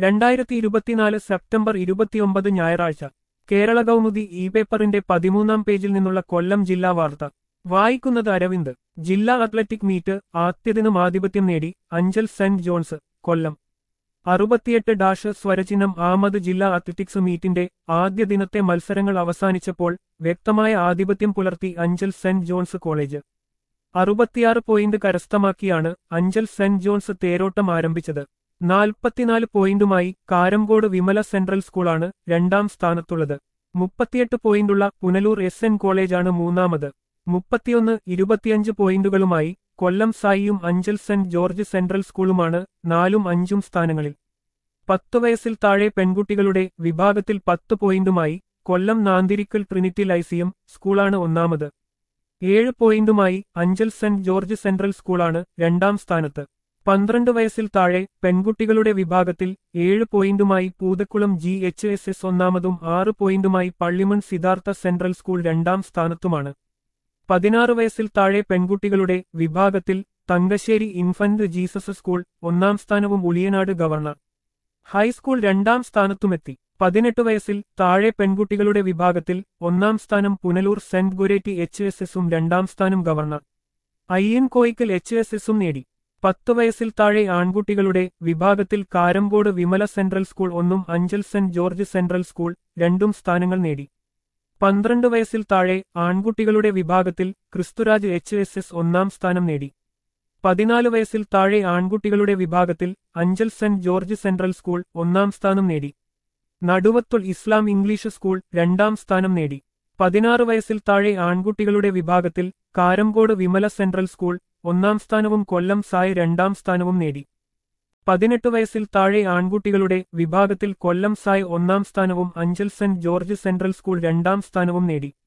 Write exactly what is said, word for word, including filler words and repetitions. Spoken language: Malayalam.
രണ്ടായിരത്തി ഇരുപത്തിനാല് സെപ്റ്റംബർ ഇരുപത്തിയൊമ്പത് ഞായറാഴ്ച കേരള കൗമുദി ഇ പേപ്പറിന്റെ പതിമൂന്നാം പേജിൽ നിന്നുള്ള കൊല്ലം ജില്ലാ വാർത്ത വായിക്കുന്നത് അരവിന്ദ്. ജില്ലാ അത്ലറ്റിക് മീറ്റ് ആദ്യദിനം ആധിപത്യം നേടി അഞ്ചൽ സെന്റ് ജോൺസ്, കൊല്ലം. അറുപത്തിയെട്ട് ഡാഷ് സ്വരചിഹ്നം ആമത് ജില്ലാ അത്ലറ്റിക്സ് മീറ്റിന്റെ ആദ്യ ദിനത്തെ മത്സരങ്ങൾ അവസാനിച്ചപ്പോൾ വ്യക്തമായ ആധിപത്യം പുലർത്തി അഞ്ചൽ സെന്റ് ജോൺസ് കോളേജ്. അറുപത്തിയാറ് പോയിന്റ് കരസ്ഥമാക്കിയാണ് അഞ്ചൽ സെന്റ് ജോൺസ് തേരോട്ടം ആരംഭിച്ചത്. നാൽപ്പത്തിനാല് പോയിന്റുമായി കാരംകോട് വിമല സെൻട്രൽ സ്കൂളാണ് രണ്ടാം സ്ഥാനത്തുള്ളത്. മുപ്പത്തിയെട്ട് പോയിന്റുള്ള പുനലൂർ എസ് എൻ കോളേജാണ് മൂന്നാമത്. മുപ്പത്തിയൊന്ന് ഇരുപത്തിയഞ്ച് പോയിന്റുകളുമായി കൊല്ലം സായിയും അഞ്ചൽ സെന്റ് ജോർജ് സെൻട്രൽ സ്കൂളുമാണ് നാലും അഞ്ചും സ്ഥാനങ്ങളിൽ. പത്തു വയസ്സിൽ താഴെ പെൺകുട്ടികളുടെ വിഭാഗത്തിൽ പത്ത് പോയിന്റുമായി കൊല്ലം നാന്തിരിക്കൽ ട്രിനിറ്റി ലൈസിയം സ്കൂളാണ് ഒന്നാമത്. ഏഴ് പോയിന്റുമായി അഞ്ചൽ സെന്റ് ജോർജ് സെൻട്രൽ സ്കൂളാണ് രണ്ടാം സ്ഥാനത്ത്. പന്ത്രണ്ട് വയസ്സിൽ താഴെ പെൺകുട്ടികളുടെ വിഭാഗത്തിൽ ഏഴ് പോയിന്റുമായി Poothakkulam G H S S ഒന്നാമതും ആറ് പോയിന്റുമായി പള്ളിമൺ സിദ്ധാർത്ഥ സെൻട്രൽ സ്കൂൾ രണ്ടാം സ്ഥാനത്തുമാണ്. പതിനാറ് വയസ്സിൽ താഴെ പെൺകുട്ടികളുടെ വിഭാഗത്തിൽ തങ്കശ്ശേരി ഇൻഫന്റ് ജീസസ് സ്കൂൾ ഒന്നാം സ്ഥാനവും ഉളിയനാട് ഗവർണർ ഹൈസ്കൂൾ രണ്ടാം സ്ഥാനത്തുമെത്തി. പതിനെട്ട് വയസ്സിൽ താഴെ പെൺകുട്ടികളുടെ വിഭാഗത്തിൽ ഒന്നാം സ്ഥാനം Punalur saint Goretti H S എസും രണ്ടാം സ്ഥാനം ഗവർണർ അയ്യൻകോയിക്കൽ എച്ച് എസ് എസും നേടി. പത്ത് വയസ്സിൽ താഴെ ആൺകുട്ടികളുടെ വിഭാഗത്തിൽ കാരംകോട് വിമല സെൻട്രൽ സ്കൂൾ ഒന്നും Anchal saint George central school രണ്ടും സ്ഥാനങ്ങൾ നേടി. പന്ത്രണ്ട് വയസ്സിൽ താഴെ ആൺകുട്ടികളുടെ വിഭാഗത്തിൽ ക്രിസ്തുരാജ് എച്ച് എസ് എസ് ഒന്നാം സ്ഥാനം നേടി. പതിനാല് വയസ്സിൽ താഴെ ആൺകുട്ടികളുടെ വിഭാഗത്തിൽ Anchal saint George central school ഒന്നാം സ്ഥാനം നേടി. നടുവത്തുൽ ഇസ്ലാം ഇംഗ്ലീഷ് സ്കൂൾ രണ്ടാം സ്ഥാനം നേടി. പതിനാറ് വയസ്സിൽ താഴെ ആൺകുട്ടികളുടെ വിഭാഗത്തിൽ കാരംകോട് വിമല സെൻട്രൽ സ്കൂൾ ഒന്നാം സ്ഥാനവും കൊല്ലം സായ് രണ്ടാം സ്ഥാനവും നേടി. പതിനെട്ട് വയസ്സിൽ താഴെ ആൺകുട്ടികളുടെ വിഭാഗത്തിൽ കൊല്ലം സായ് ഒന്നാം സ്ഥാനവും Anchal saint George central school രണ്ടാം സ്ഥാനവും നേടി.